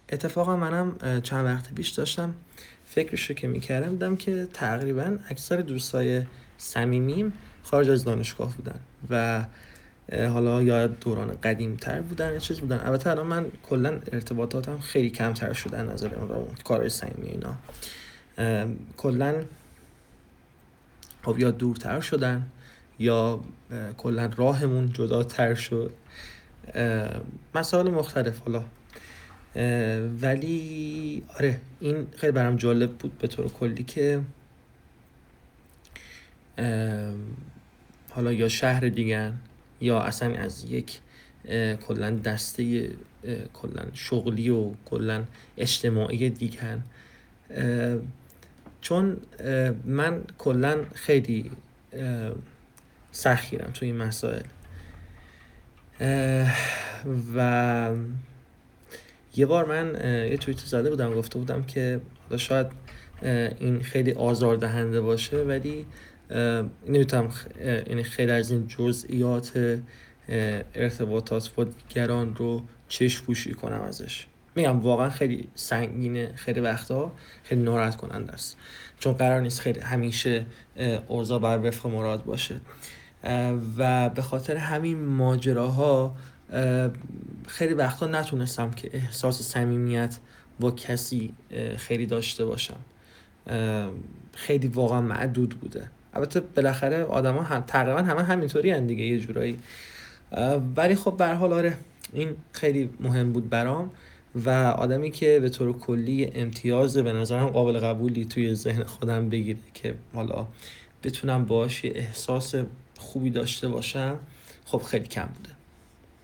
اتفاقا منم چند وقت پیش داشتم فکرشو که میکردم دیدم که تقریبا اکثر دوستای صمیمیم خارج از دانشگاه بودن و حالا یا دوران قدیم تر بودن یا چیز بودن. البته الان من کلا ارتباطاتم خیلی کمتر شدن نظر اون کارهای صمیمی اینا، کلا خب یا دورتر شدن یا کلا راهمون جداتر شد، مسائل مختلف. حالا ولی آره این خیلی برام جالب بود به طور کلی که حالا یا شهر دیگن یا اصلا از یک کلا دسته کلا شغلی و کلا اجتماعی دیگن، چون من کلا خیلی سخیرم توی این مسائل و یه بار من یه توییت زده بودم، گفته بودم که حالا شاید این خیلی آزاردهنده باشه ولی نمیتونم یعنی خیلی از این جزئیات ارتباطات با دیگران رو چشم پوشی کنم ازش. میگم واقعا خیلی سنگینه، خیلی وقتا خیلی ناراحت کننده است، چون قرار نیست خیلی همیشه اوضاع بر وفق مراد باشه و به خاطر همین ماجراها خیلی وقتا نتونستم که احساس صمیمیت با کسی خیلی داشته باشم. خیلی واقعا معدود بوده. البته بالاخره آدما هم تقریبا همه همینطوری هن دیگه یه جورایی، ولی خب به هر حال آره این خیلی مهم بود برام و آدمی که به طور کلی امتیاز به نظرم قابل قبولی توی ذهن خودم بگیره که حالا بتونم باهاش یه احساس خوبی داشته باشم، خب خیلی کم بوده.